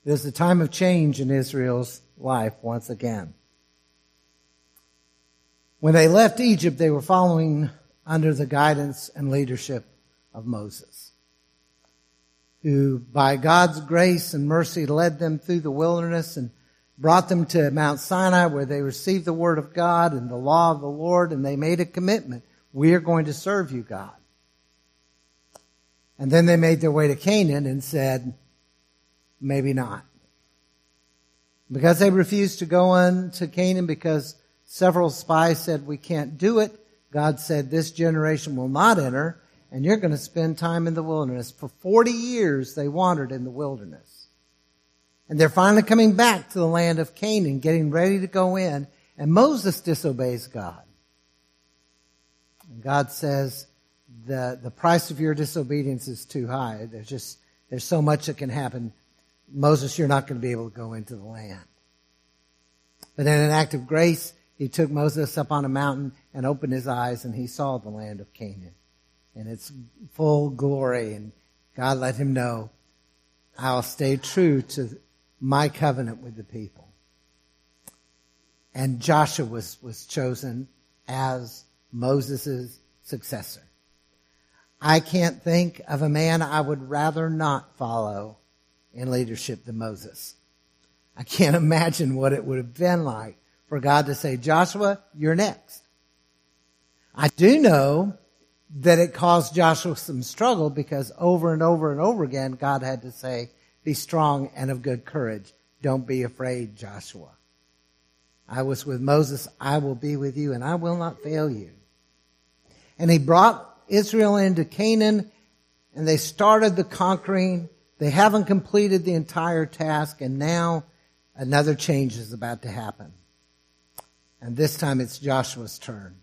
It was a time of change in Israel's life once again. When they left Egypt, they were following under the guidance and leadership of Moses, who by God's grace and mercy led them through the wilderness and brought them to Mount Sinai, where they received the word of God and the law of the Lord, and they made a commitment. We are going to serve you, God. And then they made their way to Canaan and said, maybe not. Because they refused to go on to Canaan, because several spies said we can't do it, God said this generation will not enter, and you're going to spend time in the wilderness. For 40 years they wandered in the wilderness. And they're finally coming back to the land of Canaan, getting ready to go in, and Moses disobeys God. And God says, the price of your disobedience is too high. There's so much that can happen. Moses, you're not going to be able to go into the land. But in an act of grace, he took Moses up on a mountain and opened his eyes, and he saw the land of Canaan in its full glory. And God let him know, I'll stay true to my covenant with the people. And Joshua was chosen as Moses' successor. I can't think of a man I would rather not follow in leadership than Moses. I can't imagine what it would have been like for God to say, Joshua, you're next. I do know that it caused Joshua some struggle, because over and over and over again, God had to say, be strong and of good courage. Don't be afraid, Joshua. I was with Moses. I will be with you, and I will not fail you. And he brought Israel into Canaan, and they started the conquering. They haven't completed the entire task, and now another change is about to happen. And this time it's Joshua's turn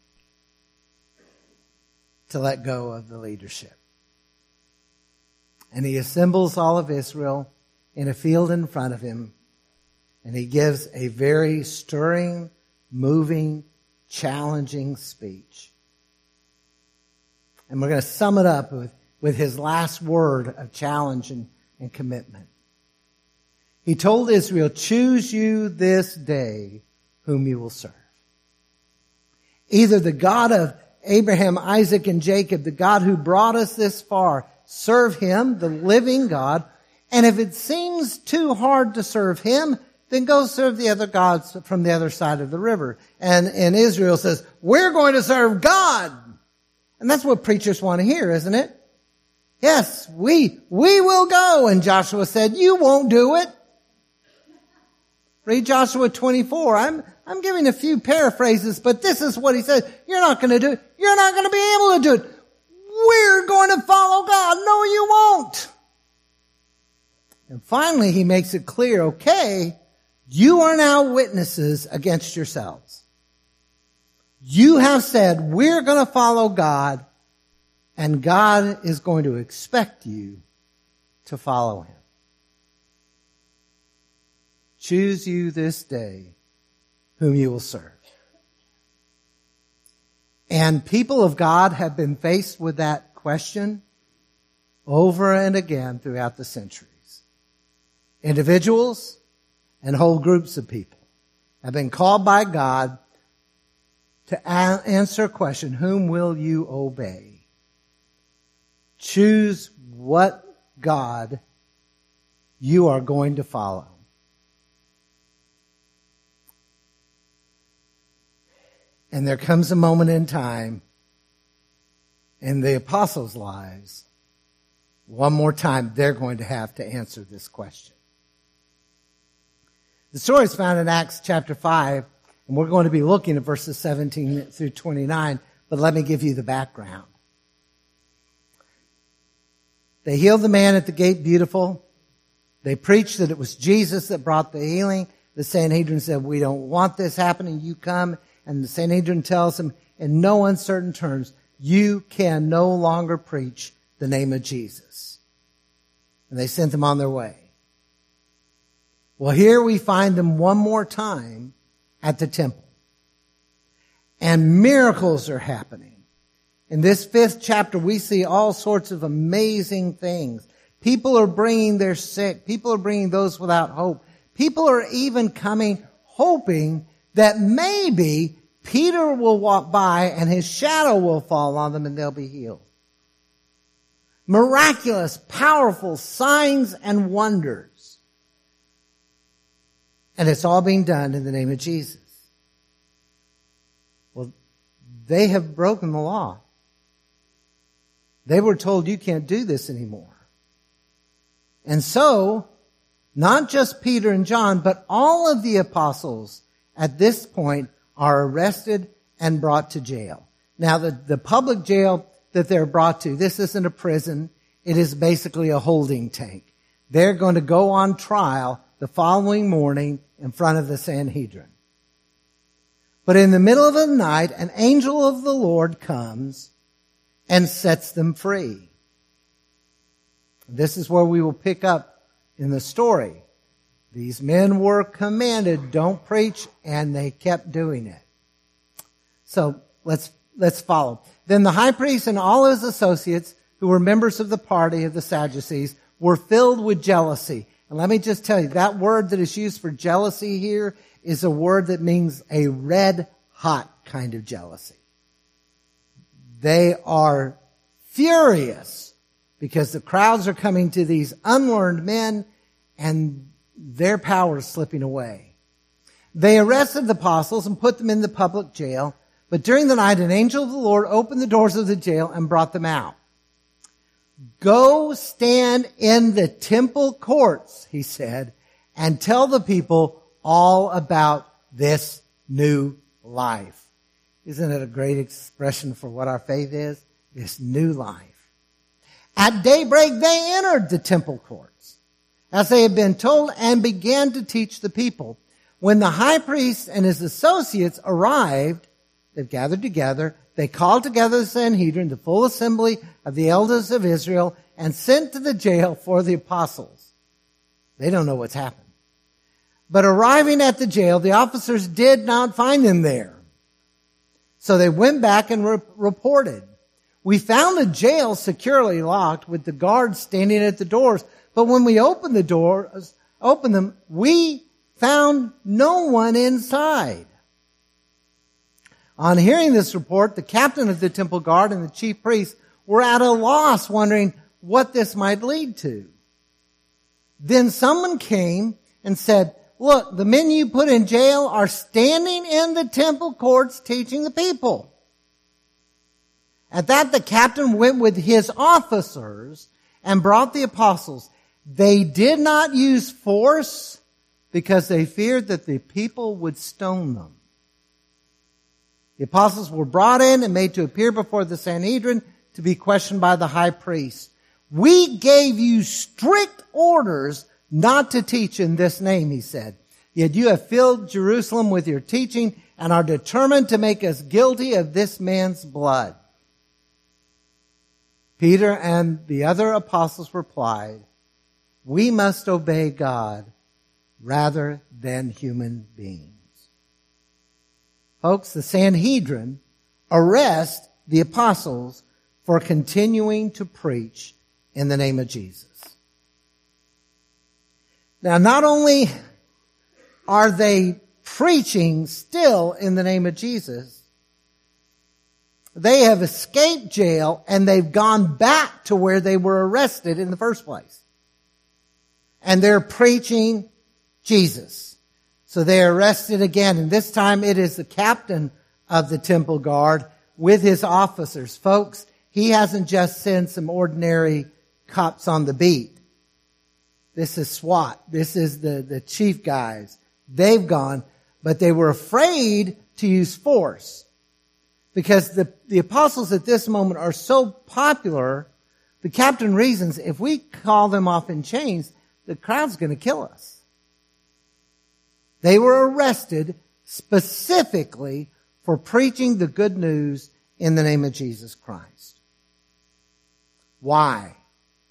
to let go of the leadership. And he assembles all of Israel in a field in front of him, and he gives a very stirring, moving, challenging speech. And we're going to sum it up with his last word of challenge and commitment. He told Israel, choose you this day whom you will serve. Either the God of Abraham, Isaac, and Jacob, the God who brought us this far, serve him, the living God. And if it seems too hard to serve him, then go serve the other gods from the other side of the river. And Israel says, we're going to serve God. And that's what preachers want to hear, isn't it? Yes, we will go. And Joshua said, you won't do it. Read Joshua 24. I'm giving a few paraphrases, but this is what he said. You're not going to do it. You're not going to be able to do it. We're going to follow God. No, you won't. And finally, he makes it clear, okay, you are now witnesses against yourselves. You have said, we're going to follow God, and God is going to expect you to follow him. Choose you this day whom you will serve. And people of God have been faced with that question over and again throughout the centuries. Individuals and whole groups of people have been called by God to answer a question, whom will you obey? Choose what God you are going to follow. And there comes a moment in time in the apostles' lives, one more time, they're going to have to answer this question. The story is found in Acts chapter 5, and we're going to be looking at verses 17 through 29, but let me give you the background. They healed the man at the gate beautiful. They preached that it was Jesus that brought the healing. The Sanhedrin said, we don't want this happening. You come. And the Sanhedrin tells him in no uncertain terms, you can no longer preach the name of Jesus. And they sent them on their way. Well, here we find them one more time at the temple. And miracles are happening. In this 5th chapter, we see all sorts of amazing things. People are bringing their sick. People are bringing those without hope. People are even coming hoping that maybe Peter will walk by and his shadow will fall on them and they'll be healed. Miraculous, powerful signs and wonders. And it's all being done in the name of Jesus. Well, they have broken the law. They were told you can't do this anymore. And so, not just Peter and John, but all of the apostles at this point are arrested and brought to jail. Now, the public jail that they're brought to, this isn't a prison. It is basically a holding tank. They're going to go on trial the following morning in front of the Sanhedrin. But in the middle of the night, an angel of the Lord comes and sets them free. This is where we will pick up in the story. These men were commanded, don't preach, and they kept doing it. So let's follow. Then the high priest and all his associates, who were members of the party of the Sadducees, were filled with jealousy. And let me just tell you, that word that is used for jealousy here is a word that means a red-hot kind of jealousy. They are furious because the crowds are coming to these unlearned men and their power is slipping away. They arrested the apostles and put them in the public jail. But during the night, an angel of the Lord opened the doors of the jail and brought them out. Go stand in the temple courts, he said, and tell the people all about this new life. Isn't it a great expression for what our faith is? This new life. At daybreak, they entered the temple courts, as they had been told, and began to teach the people. When the high priest and his associates arrived, they've gathered together, they called together the Sanhedrin, the full assembly of the elders of Israel, and sent to the jail for the apostles. They don't know what's happened. But arriving at the jail, the officers did not find them there. So they went back and reported. We found the jail securely locked with the guards standing at the doors. But when we opened them, we found no one inside. On hearing this report, the captain of the temple guard and the chief priests were at a loss, wondering what this might lead to. Then someone came and said, look, the men you put in jail are standing in the temple courts teaching the people. At that, the captain went with his officers and brought the apostles. They did not use force because they feared that the people would stone them. The apostles were brought in and made to appear before the Sanhedrin to be questioned by the high priest. We gave you strict orders not to teach in this name, he said. Yet you have filled Jerusalem with your teaching and are determined to make us guilty of this man's blood. Peter and the other apostles replied, we must obey God rather than human beings. Folks, the Sanhedrin arrest the apostles for continuing to preach in the name of Jesus. Now, not only are they preaching still in the name of Jesus, they have escaped jail and they've gone back to where they were arrested in the first place. And they're preaching Jesus. So they are arrested again, and this time it is the captain of the temple guard with his officers. Folks, he hasn't just sent some ordinary cops on the beat. This is SWAT. This is the chief guys. They've gone, but they were afraid to use force because the apostles at this moment are so popular. The captain reasons if we call them off in chains, the crowd's going to kill us. They were arrested specifically for preaching the good news in the name of Jesus Christ. Why?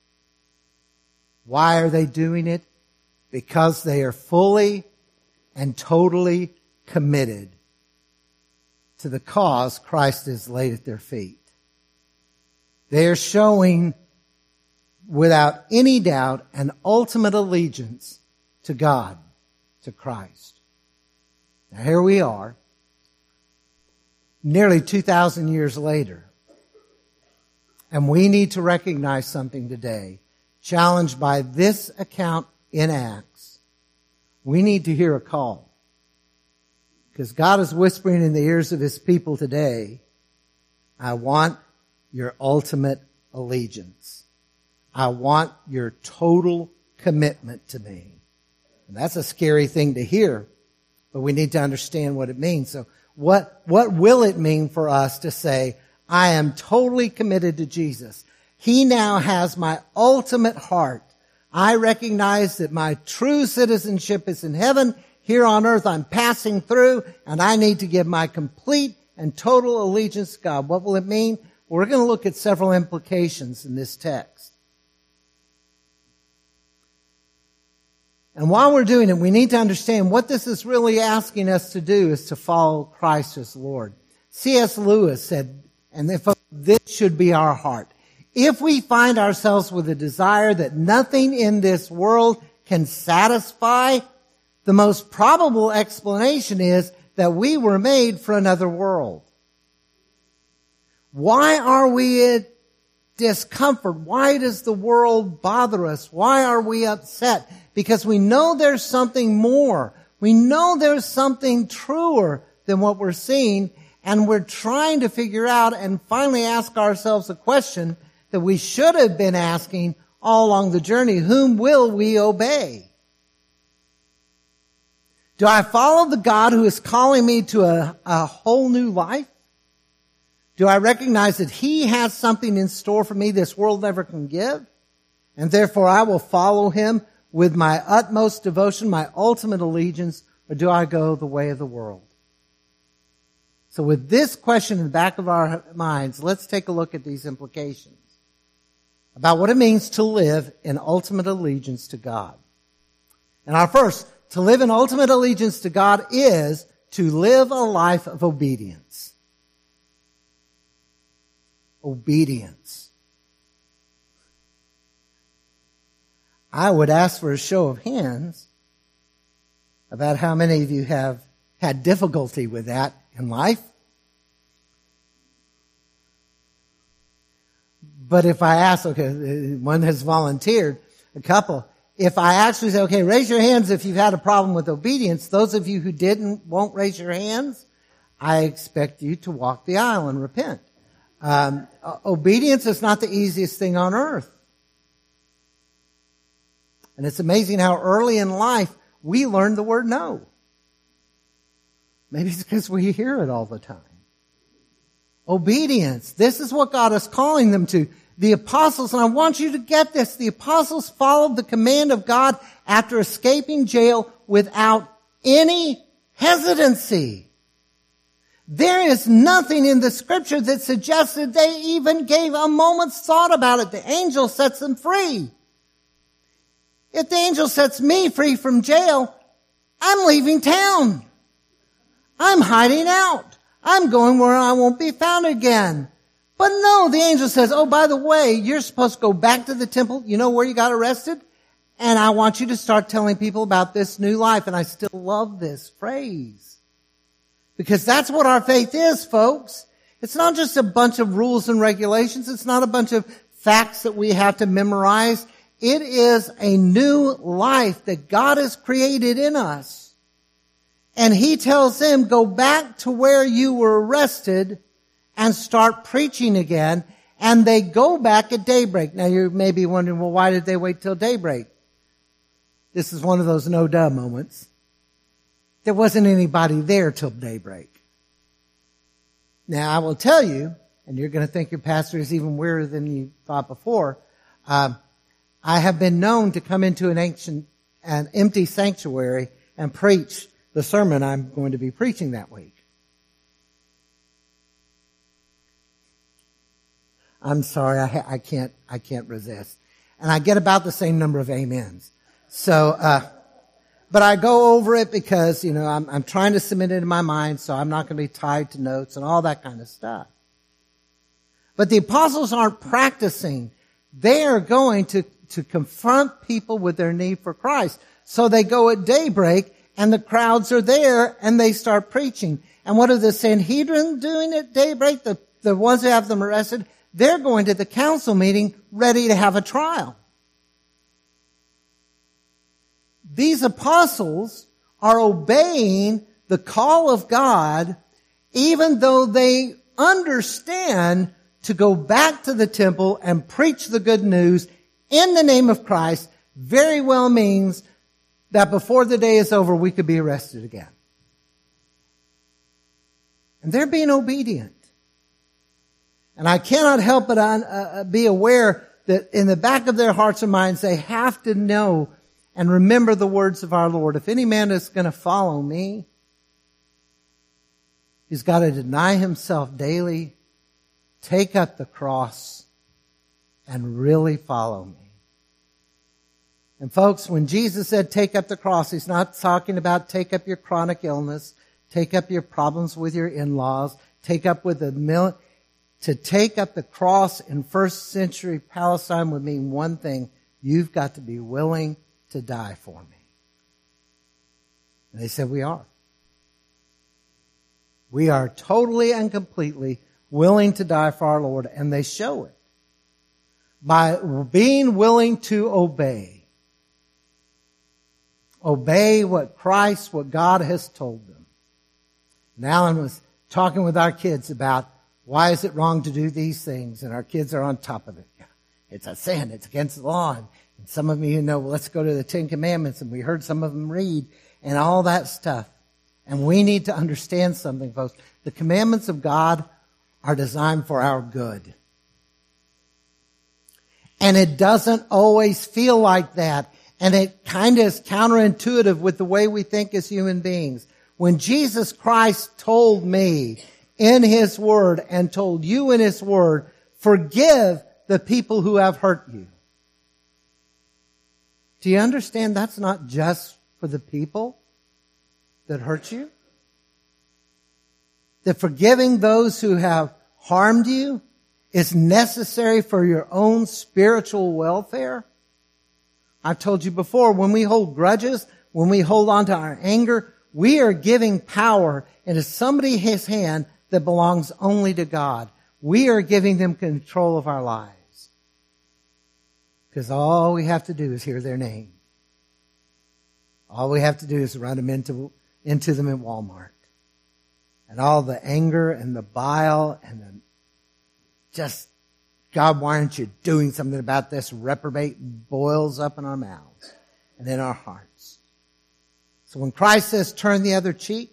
Why are they doing it? Because they are fully and totally committed to the cause Christ has laid at their feet. They are showing without any doubt an ultimate allegiance to God, to Christ. Now here we are, nearly 2,000 years later, and we need to recognize something today, challenged by this account in Acts. We need to hear a call, because God is whispering in the ears of His people today, I want your ultimate allegiance. I want your total commitment to me. And that's a scary thing to hear, but we need to understand what it means. So what will it mean for us to say, I am totally committed to Jesus? He now has my ultimate heart. I recognize that my true citizenship is in heaven. Here on earth I'm passing through, and I need to give my complete and total allegiance to God. What will it mean? We're going to look at several implications in this text. And while we're doing it, we need to understand what this is really asking us to do is to follow Christ as Lord. C.S. Lewis said, and this should be our heart. If we find ourselves with a desire that nothing in this world can satisfy, the most probable explanation is that we were made for another world. Why are we in discomfort? Why does the world bother us? Why are we upset? Because we know there's something more. We know there's something truer than what we're seeing, and we're trying to figure out and finally ask ourselves a question that we should have been asking all along the journey. Whom will we obey? Do I follow the God who is calling me to a whole new life? Do I recognize that He has something in store for me this world never can give? And therefore I will follow Him with my utmost devotion, my ultimate allegiance, or do I go the way of the world? So with this question in the back of our minds, let's take a look at these implications about what it means to live in ultimate allegiance to God. And our first, to live in ultimate allegiance to God is to live a life of obedience. Obedience. I would ask for a show of hands about how many of you have had difficulty with that in life. But if I ask, okay, one has volunteered, a couple. If I actually say, okay, raise your hands if you've had a problem with obedience, those of you who won't raise your hands, I expect you to walk the aisle and repent. Obedience is not the easiest thing on earth. And it's amazing how early in life we learn the word no. Maybe it's because we hear it all the time. Obedience. This is what God is calling them to. The apostles, and I want you to get this, the apostles followed the command of God after escaping jail without any hesitancy. There is nothing in the scripture that suggests that they even gave a moment's thought about it. The angel sets them free. If the angel sets me free from jail, I'm leaving town. I'm hiding out. I'm going where I won't be found again. But no, the angel says, oh, by the way, you're supposed to go back to the temple. You know where you got arrested? And I want you to start telling people about this new life. And I still love this phrase. Because that's what our faith is, folks. It's not just a bunch of rules and regulations. It's not a bunch of facts that we have to memorize. It is a new life that God has created in us. And He tells them, go back to where you were arrested and start preaching again. And they go back at daybreak. Now you may be wondering, well, why did they wait till daybreak? This is one of those no-duh moments. There wasn't anybody there till daybreak. Now I will tell you, and you're going to think your pastor is even weirder than you thought before, I have been known to come into an empty sanctuary and preach the sermon I'm going to be preaching that week. I'm sorry, I can't resist. And I get about the same number of amens. So, but I go over it because, I'm trying to submit it in my mind, so I'm not going to be tied to notes and all that kind of stuff. But the apostles aren't practicing They are going to confront people with their need for Christ. So they go at daybreak, and the crowds are there, and they start preaching. And what are the Sanhedrin doing at daybreak? The ones who have them arrested, they're going to the council meeting ready to have a trial. These apostles are obeying the call of God, even though they understand to go back to the temple and preach the good news in the name of Christ very well means that before the day is over, we could be arrested again. And they're being obedient. And I cannot help but be aware that in the back of their hearts and minds, they have to know and remember the words of our Lord. If any man is going to follow me, he's got to deny himself daily, take up the cross, and really follow me. And folks, when Jesus said take up the cross, he's not talking about take up your chronic illness, take up your problems with your in-laws, take up with the to take up the cross in first century Palestine would mean one thing: you've got to be willing to die for me. And they said, we are. We are totally and completely willing to die for our Lord, and they show it by being willing to obey. Obey what Christ, what God has told them. And Alan was talking with our kids about why is it wrong to do these things, and our kids are on top of it. It's a sin. It's against the law. And some of you know, well, let's go to the Ten Commandments, and we heard some of them read and all that stuff. And we need to understand something, folks. The commandments of God are designed for our good. And it doesn't always feel like that. And it kind of is counterintuitive with the way we think as human beings. When Jesus Christ told me in His Word and told you in His Word, forgive the people who have hurt you. Do you understand that's not just for the people that hurt you? That forgiving those who have harmed you is necessary for your own spiritual welfare? I've told you before, when we hold grudges, when we hold on to our anger, we are giving power into somebody's hand that belongs only to God. We are giving them control of our lives. Because all we have to do is hear their name. All we have to do is run them into them in Walmart. And all the anger and the bile and the just, God, why aren't you doing something about this? Reprobate boils up in our mouths and in our hearts. So when Christ says turn the other cheek,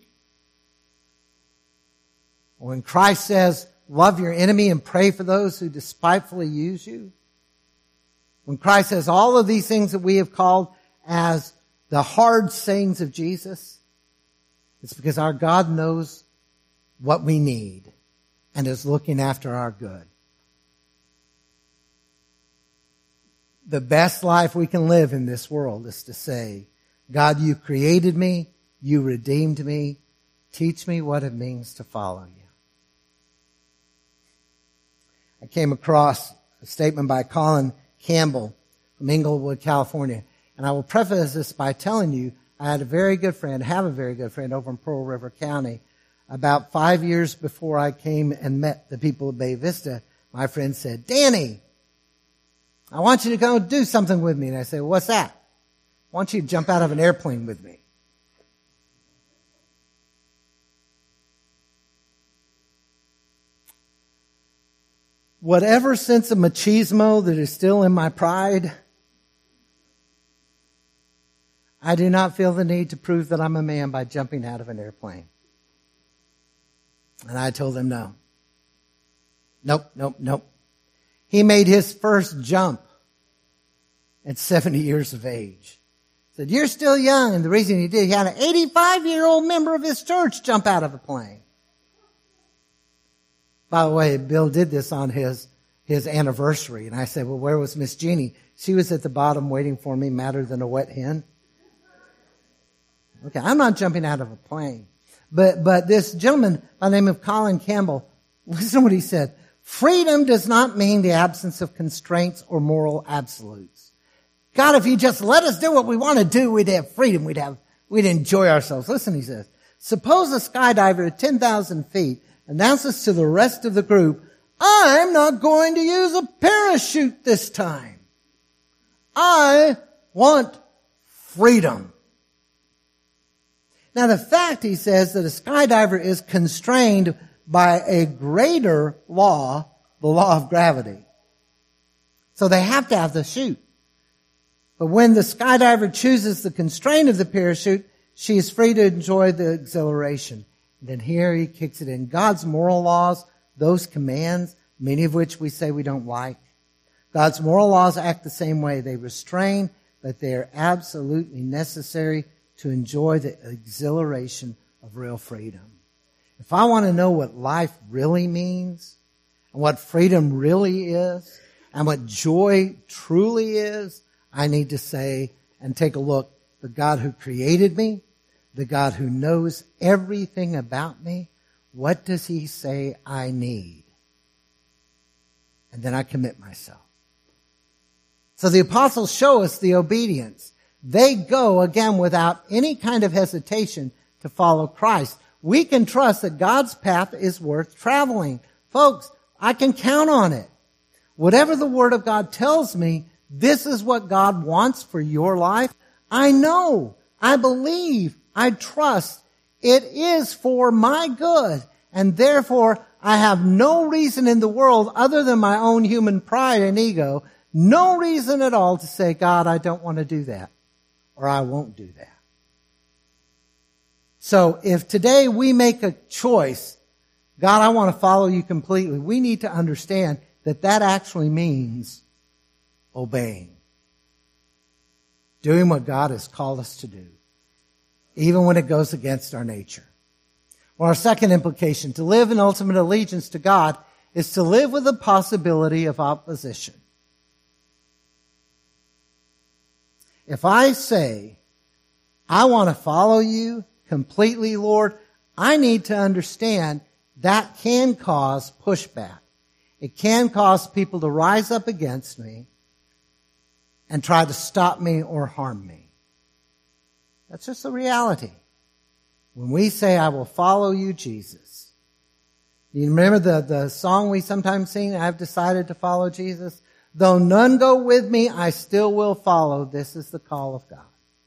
when Christ says love your enemy and pray for those who despitefully use you, when Christ says all of these things that we have called as the hard sayings of Jesus, it's because our God knows what we need and is looking after our good. The best life we can live in this world is to say, God, you created me, you redeemed me, teach me what it means to follow you. I came across a statement by Colin Campbell from Inglewood, California. And I will preface this by telling you, I had a very good friend, have a very good friend over in Pearl River County. About 5 years before I came and met the people of Bay Vista, my friend said, Danny, I want you to go do something with me. And I said, well, what's that? I want you to jump out of an airplane with me. Whatever sense of machismo that is still in my pride, I do not feel the need to prove that I'm a man by jumping out of an airplane. And I told him no. Nope. He made his first jump at 70 years of age. He said, you're still young. And the reason he did, he had an 85-year-old member of his church jump out of a plane. By the way, Bill did this on his anniversary. And I said, well, where was Miss Jeannie? She was at the bottom waiting for me, madder than a wet hen. Okay, I'm not jumping out of a plane. But this gentleman by the name of Colin Campbell, listen to what he said. Freedom does not mean the absence of constraints or moral absolutes. God, if you just let us do what we want to do, we'd have freedom. We'd enjoy ourselves. Listen, he says, suppose a skydiver at 10,000 feet announces to the rest of the group, I'm not going to use a parachute this time. I want freedom. Now the fact, he says, that a skydiver is constrained by a greater law, the law of gravity. So they have to have the chute. But when the skydiver chooses the constraint of the parachute, she is free to enjoy the exhilaration. And then here he kicks it in. God's moral laws, those commands, many of which we say we don't like, God's moral laws act the same way. They restrain, but they are absolutely necessary to enjoy the exhilaration of real freedom. If I want to know what life really means, and what freedom really is, and what joy truly is, I need to say and take a look. The God who created me, the God who knows everything about me, what does he say I need? And then I commit myself. So the apostles show us the obedience. They go, again, without any kind of hesitation to follow Christ. We can trust that God's path is worth traveling. Folks, I can count on it. Whatever the Word of God tells me, this is what God wants for your life. I know, I believe, I trust. It is for my good. And therefore, I have no reason in the world other than my own human pride and ego, no reason at all to say, God, I don't want to do that. Or I won't do that. So if today we make a choice, God, I want to follow you completely, we need to understand that that actually means obeying. Doing what God has called us to do, even when it goes against our nature. Well, our second implication, to live in ultimate allegiance to God, is to live with the possibility of opposition. If I say, I want to follow you completely, Lord, I need to understand that can cause pushback. It can cause people to rise up against me and try to stop me or harm me. That's just the reality. When we say, I will follow you, Jesus. You remember the song we sometimes sing, I've decided to follow Jesus? Though none go with me, I still will follow. This is the call of God.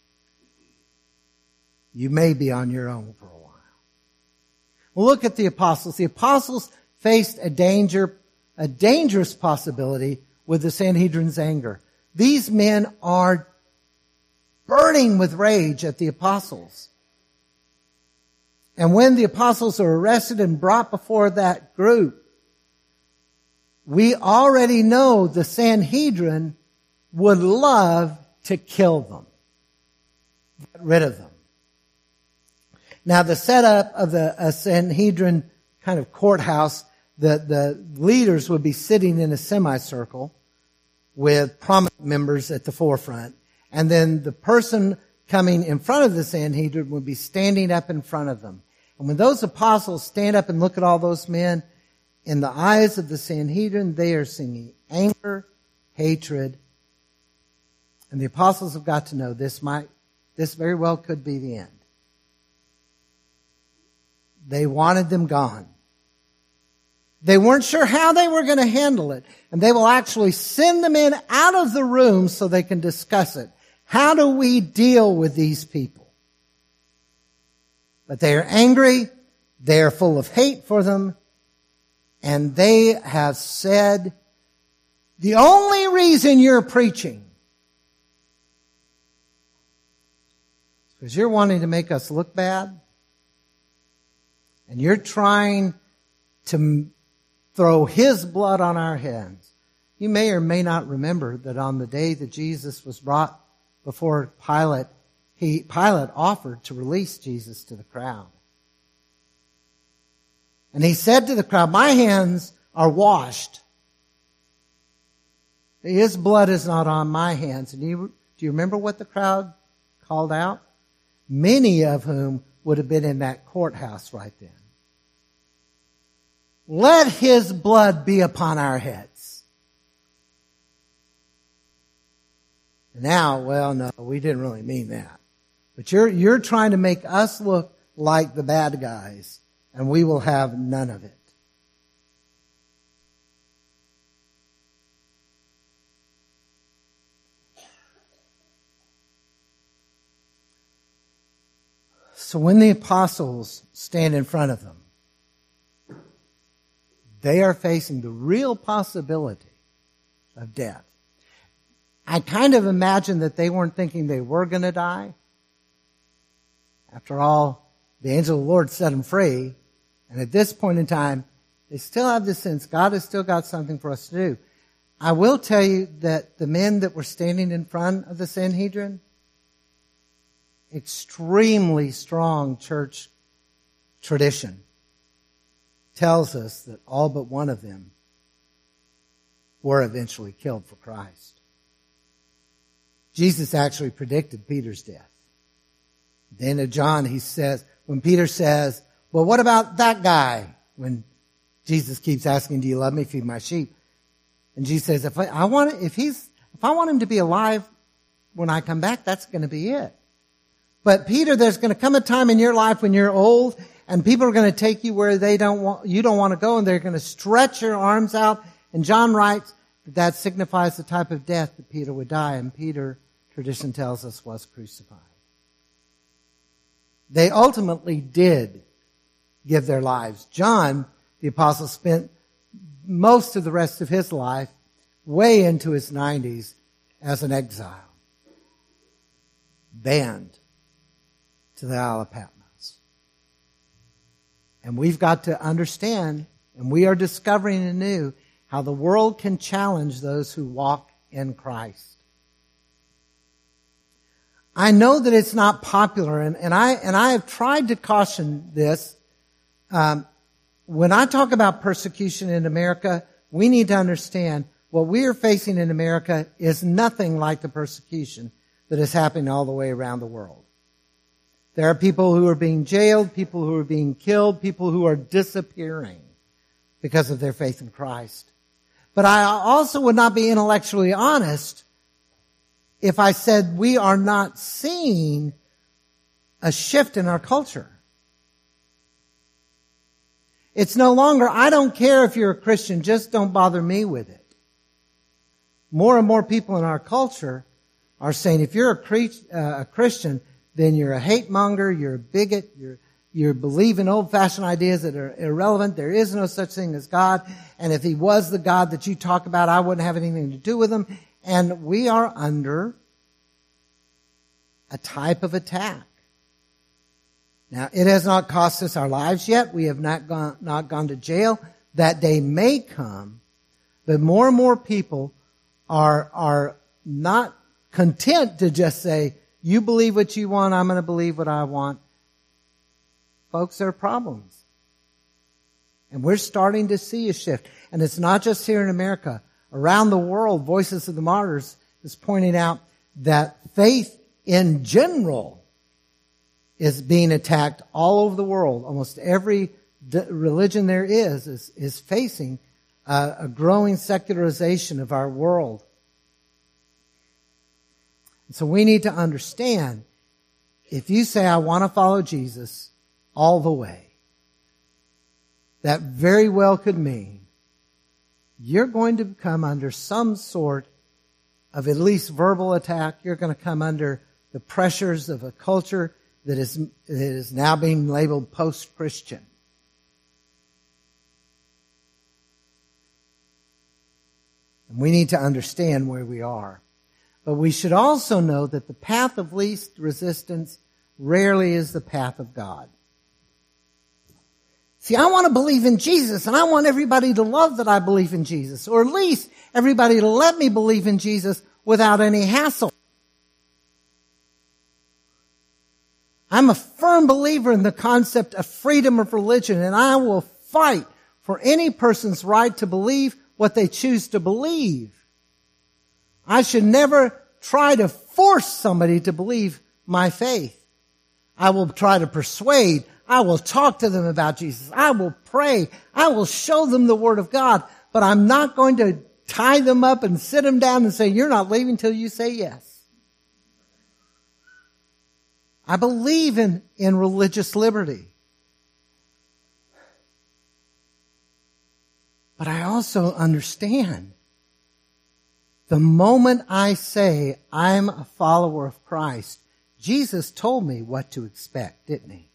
You may be on your own for a while. Well, look at the apostles. The apostles faced a dangerous possibility with the Sanhedrin's anger. These men are burning with rage at the apostles. And when the apostles are arrested and brought before that group, we already know the Sanhedrin would love to kill them. Get rid of them. Now the setup of a Sanhedrin kind of courthouse, the leaders would be sitting in a semicircle with prominent members at the forefront. And then the person coming in front of the Sanhedrin would be standing up in front of them. And when those apostles stand up and look at all those men, in the eyes of the Sanhedrin, they are seeing anger, hatred. And the apostles have got to know this very well could be the end. They wanted them gone. They weren't sure how they were going to handle it. And they will actually send them in out of the room so they can discuss it. How do we deal with these people? But they are angry. They are full of hate for them. And they have said, the only reason you're preaching is because you're wanting to make us look bad. And you're trying to throw his blood on our heads. You may or may not remember that on the day that Jesus was brought before Pilate, Pilate offered to release Jesus to the crowd. And he said to the crowd, my hands are washed. His blood is not on my hands. And do you remember what the crowd called out? Many of whom would have been in that courthouse right then. let his blood be upon our heads. Now, well, no, we didn't really mean that. But you're trying to make us look like the bad guys, and we will have none of it. So when the apostles stand in front of them, they are facing the real possibility of death. I kind of imagine that they weren't thinking they were going to die. After all, the angel of the Lord set them free. And at this point in time, they still have this sense God has still got something for us to do. I will tell you that the men that were standing in front of the Sanhedrin, extremely strong church tradition tells us that all but one of them were eventually killed for Christ. Jesus actually predicted Peter's death. Then to John, he says, when Peter says, well, what about that guy? When Jesus keeps asking, do you love me? Feed my sheep. And Jesus says, if I want him to be alive when I come back, that's going to be it. But Peter, there's going to come a time in your life when you're old and people are going to take you where you don't want to go, and they're going to stretch your arms out. And John writes that signifies the type of death that Peter would die. And Peter, tradition tells us, was crucified. They ultimately did give their lives. John, the apostle, spent most of the rest of his life way into his 90s as an exile, banned to the Isle of Patmos. And we've got to understand, and we are discovering anew, how the world can challenge those who walk in Christ. I know that it's not popular, and I have tried to caution this. When I talk about persecution in America, we need to understand what we are facing in America is nothing like the persecution that is happening all the way around the world. There are people who are being jailed, people who are being killed, people who are disappearing because of their faith in Christ. But I also would not be intellectually honest if I said we are not seeing a shift in our culture. It's no longer, I don't care if you're a Christian, just don't bother me with it. More and more people in our culture are saying, if you're a Christian, then you're a hate monger, you're a bigot, you believe in old-fashioned ideas that are irrelevant. There is no such thing as God. And if he was the God that you talk about, I wouldn't have anything to do with him. And we are under a type of attack. Now, it has not cost us our lives yet. We have not gone to jail. That day may come. But more and more people are not content to just say, you believe what you want, I'm going to believe what I want. Folks, there are problems. And we're starting to see a shift. And it's not just here in America. Around the world, Voices of the Martyrs is pointing out that faith in general is being attacked all over the world. Almost every religion there is facing a growing secularization of our world. So we need to understand, if you say, I want to follow Jesus all the way, that very well could mean you're going to come under some sort of at least verbal attack. You're going to come under the pressures of a culture that is now being labeled post-Christian. And we need to understand where we are. But we should also know that the path of least resistance rarely is the path of God. See, I want to believe in Jesus, and I want everybody to love that I believe in Jesus, or at least everybody to let me believe in Jesus without any hassle. I'm a firm believer in the concept of freedom of religion, and I will fight for any person's right to believe what they choose to believe. I should never try to force somebody to believe my faith. I will try to persuade. I will talk to them about Jesus. I will pray. I will show them the Word of God. But I'm not going to tie them up and sit them down and say, you're not leaving till you say yes. I believe in religious liberty. But I also understand the moment I say I'm a follower of Christ, Jesus told me what to expect, didn't he?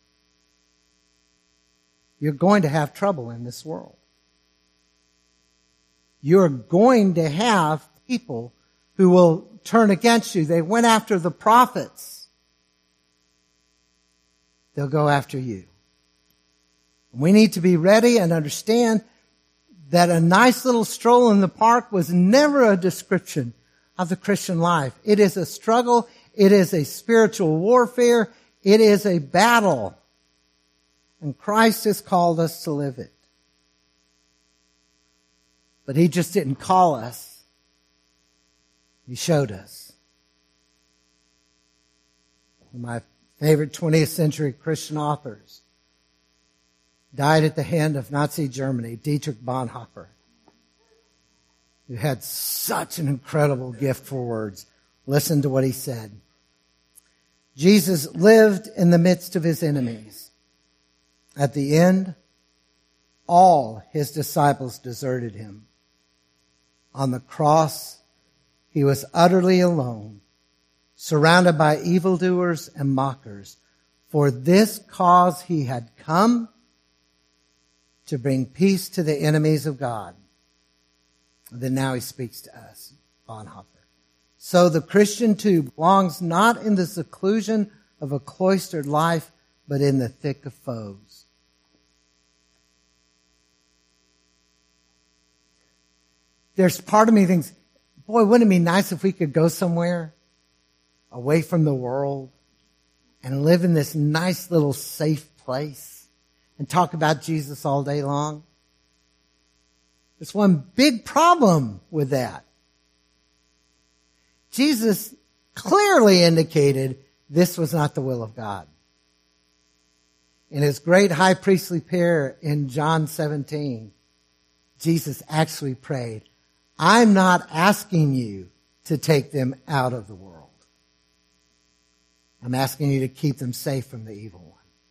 You're going to have trouble in this world. You're going to have people who will turn against you. They went after the prophets. They'll go after you. We need to be ready and understand that a nice little stroll in the park was never a description of the Christian life. It is a struggle. It is a spiritual warfare. It is a battle. And Christ has called us to live it. But he just didn't call us. He showed us. My favorite 20th century Christian authors died at the hand of Nazi Germany, Dietrich Bonhoeffer, who had such an incredible gift for words. Listen to what he said. Jesus lived in the midst of his enemies. At the end, all his disciples deserted him. On the cross, he was utterly alone, surrounded by evildoers and mockers. For this cause he had come to bring peace to the enemies of God. And then now he speaks to us, Bonhoeffer. So the Christian too belongs not in the seclusion of a cloistered life, but in the thick of foes. There's part of me thinks, boy, wouldn't it be nice if we could go somewhere away from the world and live in this nice little safe place and talk about Jesus all day long? There's one big problem with that. Jesus clearly indicated this was not the will of God. In his great high priestly prayer in John 17, Jesus actually prayed, I'm not asking you to take them out of the world. I'm asking you to keep them safe from the evil one.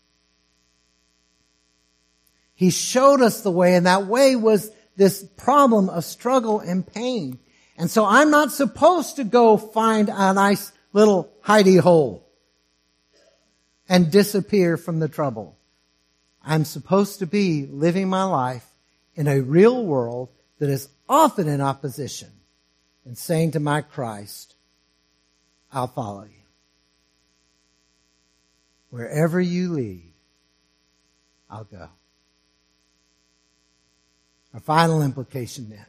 He showed us the way, and that way was this problem of struggle and pain. And so I'm not supposed to go find a nice little hidey hole and disappear from the trouble. I'm supposed to be living my life in a real world that is often in opposition and saying to my Christ, I'll follow you. Wherever you lead, I'll go. Our final implication then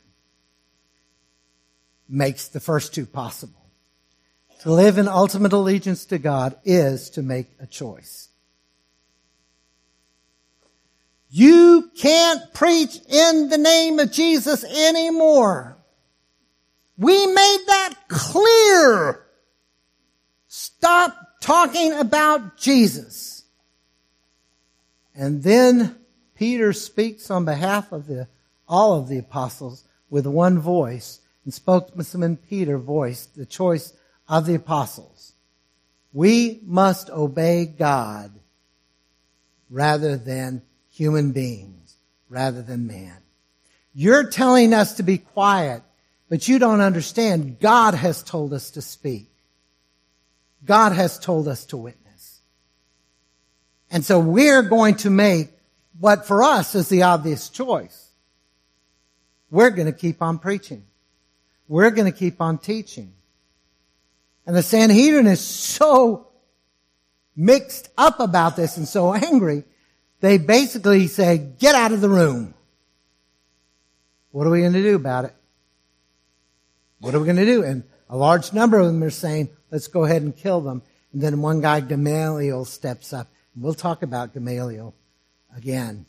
makes the first two possible. To live in ultimate allegiance to God is to make a choice. You can't preach in the name of Jesus anymore. We made that clear. Stop talking about Jesus. And then Peter speaks on behalf of all of the apostles with one voice. And spokesman Peter voiced the choice of the apostles. We must obey God rather than human beings, rather than man. You're telling us to be quiet, but you don't understand. God has told us to speak. God has told us to witness. And so we're going to make what for us is the obvious choice. We're going to keep on preaching. We're going to keep on teaching. And the Sanhedrin is so mixed up about this and so angry, they basically say, get out of the room. What are we going to do about it? What are we going to do? And a large number of them are saying, let's go ahead and kill them. And then one guy, Gamaliel, steps up. We'll talk about Gamaliel again.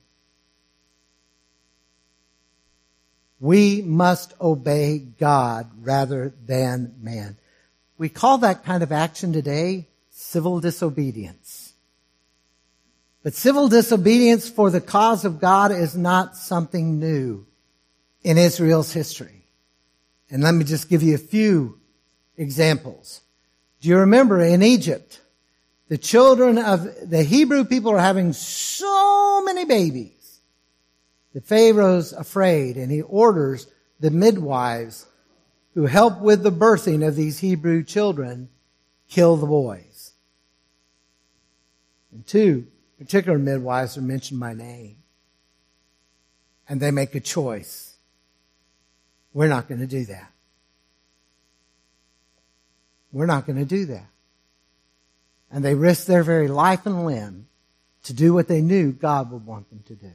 We must obey God rather than man. We call that kind of action today civil disobedience. But civil disobedience for the cause of God is not something new in Israel's history. And let me just give you a few examples. Do you remember in Egypt, the children of the Hebrew people are having so many babies that Pharaoh's afraid, and he orders the midwives who help with the birthing of these Hebrew children kill the boys. And two particular midwives are mentioned by name. And they make a choice. We're not going to do that. We're not going to do that. And they risked their very life and limb to do what they knew God would want them to do.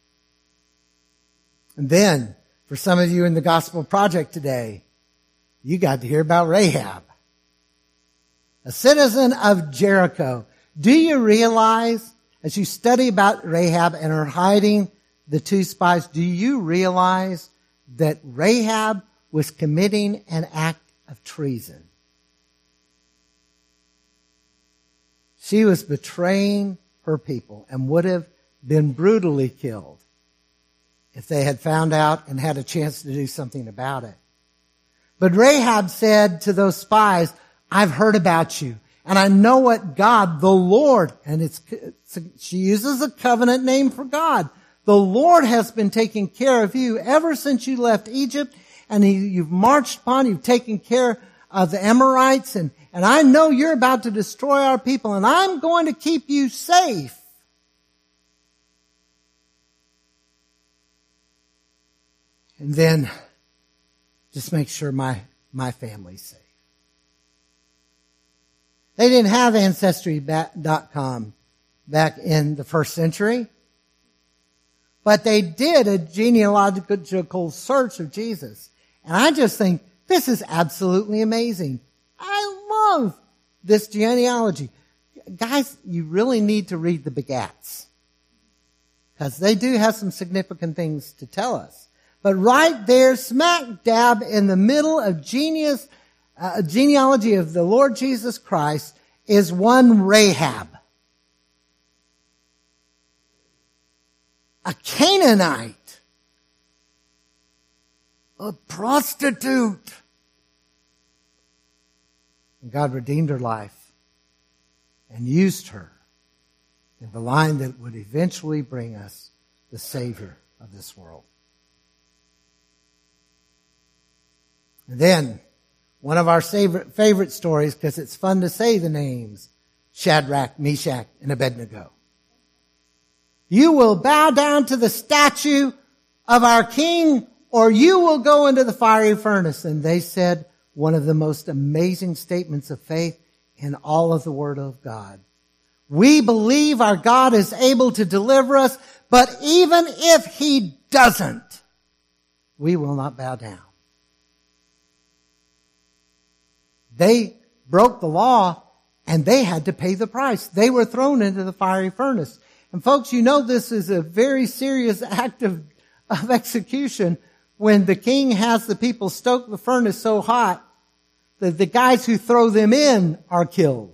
And then, for some of you in the Gospel Project today, you got to hear about Rahab, a citizen of Jericho. Do you realize, as you study about Rahab and her hiding the two spies, do you realize that Rahab was committing an act of treason? She was betraying her people and would have been brutally killed if they had found out and had a chance to do something about it. But Rahab said to those spies, I've heard about you, and I know what God, the Lord, and she uses a covenant name for God. The Lord has been taking care of you ever since you left Egypt, and you've marched upon, you've taken care of the Amorites, and I know you're about to destroy our people, and I'm going to keep you safe. And then just make sure my family's safe. They didn't have Ancestry.com back in the first century, but they did a genealogical search of Jesus. And I just think this is absolutely amazing. I love this genealogy. Guys, you really need to read the Begats, because they do have some significant things to tell us. But right there, smack dab in the middle of genealogy of the Lord Jesus Christ is one Rahab, a Canaanite, a prostitute. And God redeemed her life and used her in the line that would eventually bring us the Savior of this world. And then, one of our favorite stories, because it's fun to say the names, Shadrach, Meshach, and Abednego. You will bow down to the statue of our king, or you will go into the fiery furnace. And they said one of the most amazing statements of faith in all of the Word of God. We believe our God is able to deliver us, but even if He doesn't, we will not bow down. They broke the law, and they had to pay the price. They were thrown into the fiery furnace. And folks, you know this is a very serious act of execution when the king has the people stoke the furnace so hot that the guys who throw them in are killed.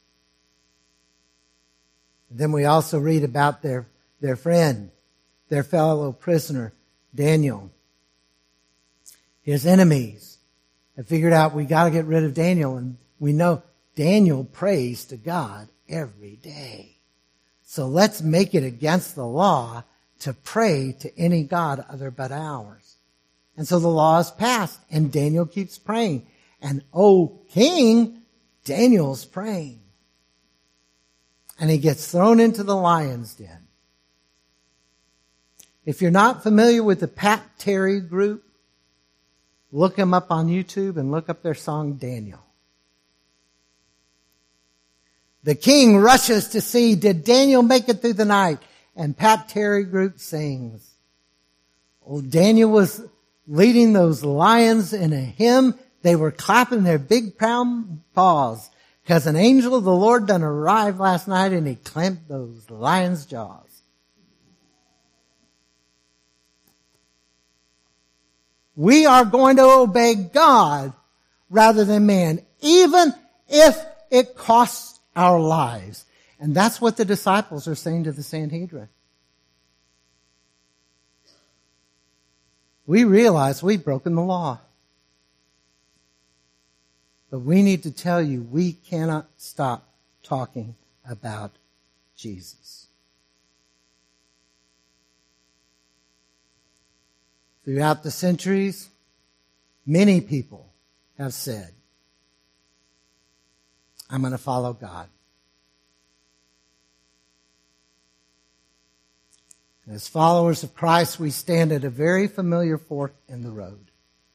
And then we also read about their friend, their fellow prisoner, Daniel. His enemies have figured out we got to get rid of Daniel, and we know Daniel prays to God every day. So let's make it against the law to pray to any god other but ours. And so the law is passed, and Daniel keeps praying. And, oh, king, Daniel's praying. And he gets thrown into the lion's den. If you're not familiar with the Pat Terry group, look them up on YouTube and look up their song, Daniel. The king rushes to see, did Daniel make it through the night? And Pat Terry group sings. Oh, Daniel was leading those lions in a hymn. They were clapping their big brown paws because an angel of the Lord done arrived last night and he clamped those lions' jaws. We are going to obey God rather than man, even if it costs our lives. And that's what the disciples are saying to the Sanhedrin. We realize we've broken the law. But we need to tell you, we cannot stop talking about Jesus. Throughout the centuries, many people have said, I'm going to follow God. As followers of Christ, we stand at a very familiar fork in the road.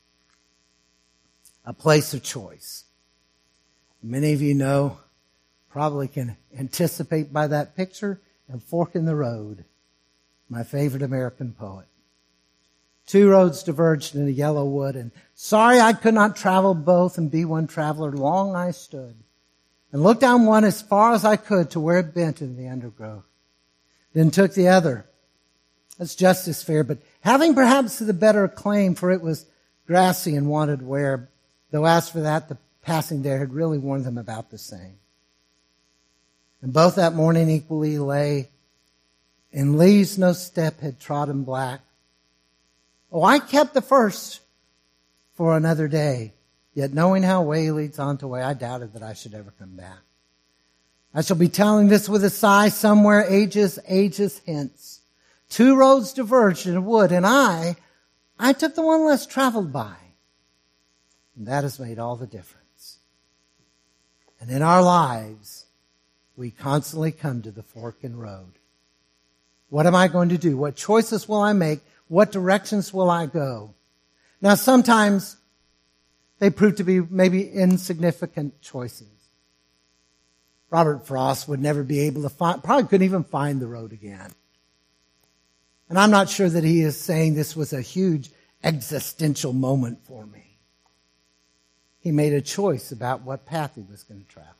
A place of choice. Many of you know, probably can anticipate by that picture, a fork in the road. My favorite American poet. Two roads diverged in a yellow wood, and sorry I could not travel both and be one traveler. Long I stood, and looked down one as far as I could to where it bent in the undergrowth. Then took the other. That's just as fair, but having perhaps the better claim, for it was grassy and wanted wear, though as for that, the passing there had really warned them about the same. And both that morning equally lay, in leaves no step had trodden black. Oh, I kept the first for another day, yet knowing how way leads on to way, I doubted that I should ever come back. I shall be telling this with a sigh somewhere ages hence. Two roads diverged in a wood, and I took the one less traveled by. And that has made all the difference. And in our lives, we constantly come to the fork in the road. What am I going to do? What choices will I make? What directions will I go? Now, sometimes they prove to be maybe insignificant choices. Robert Frost would never be able to find, probably couldn't even find the road again. And I'm not sure that he is saying this was a huge existential moment for me. He made a choice about what path he was going to travel.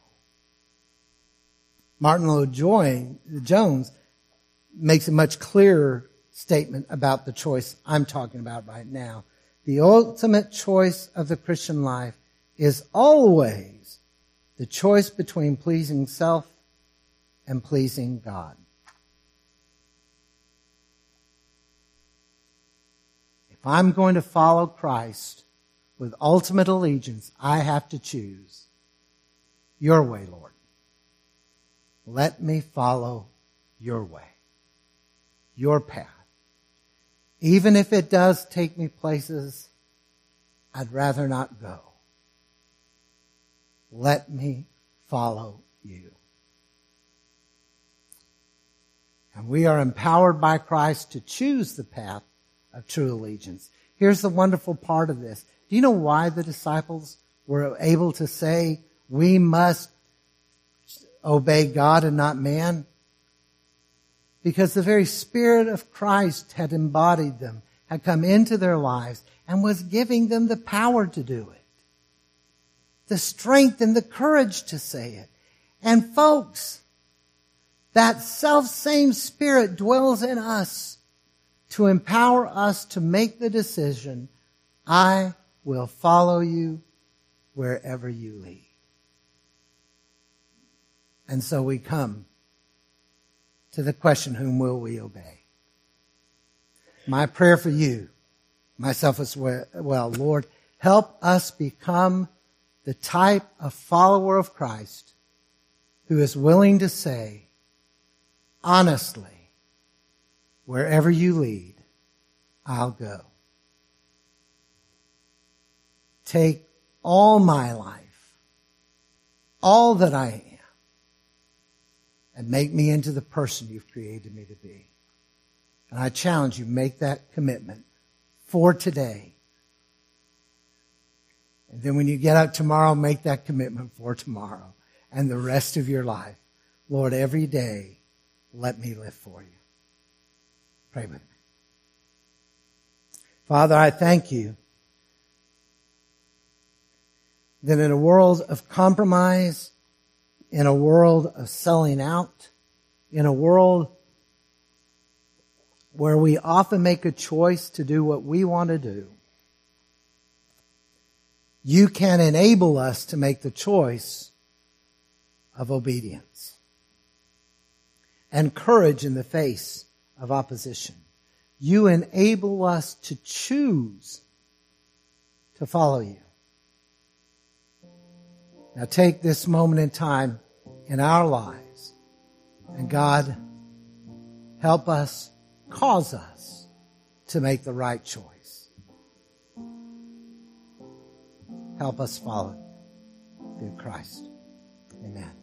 Martin Lloyd-Jones makes a much clearer statement about the choice I'm talking about right now. The ultimate choice of the Christian life is always the choice between pleasing self and pleasing God. If I'm going to follow Christ with ultimate allegiance, I have to choose your way, Lord. Let me follow your way, your path. Even if it does take me places I'd rather not go. Let me follow you. And we are empowered by Christ to choose the path of true allegiance. Here's the wonderful part of this. Do you know why the disciples were able to say, we must obey God and not man? Because the very Spirit of Christ had embodied them, had come into their lives, and was giving them the power to do it. The strength and the courage to say it. And folks, that self-same Spirit dwells in us to empower us to make the decision, I will follow you wherever you lead. And so we come to the question, whom will we obey? My prayer for you, myself as well, Lord, help us become the type of follower of Christ who is willing to say, honestly, wherever you lead, I'll go. Take all my life, all that I am, and make me into the person you've created me to be. And I challenge you, make that commitment for today. And then when you get up tomorrow, make that commitment for tomorrow and the rest of your life. Lord, every day, let me live for you. Pray with me. Father, I thank you that in a world of compromise, in a world of selling out, in a world where we often make a choice to do what we want to do, you can enable us to make the choice of obedience. and courage in the face of opposition. You enable us to choose to follow you. Now take this moment in time in our lives, and God, help us, cause us to make the right choice. Help us follow through Christ. Amen.